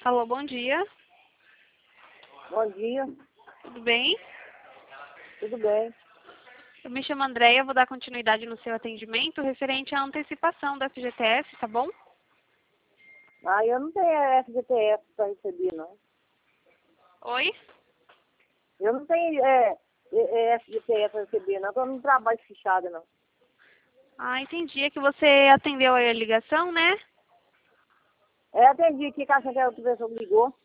Alô, bom dia. Bom dia, Tudo bem? tudo bem? Eu me chamo Andréia, vou dar continuidade no seu atendimento referente à antecipação da FGTS, tá bom? Ah, eu não tenho FGTS para receber, não. Oi? Eu não tenho FGTS para receber, não. Eu não trabalho fichada, não. Ah, entendi. É que você atendeu aí a ligação, né? Atendi aqui, que a outra pessoa me ligou.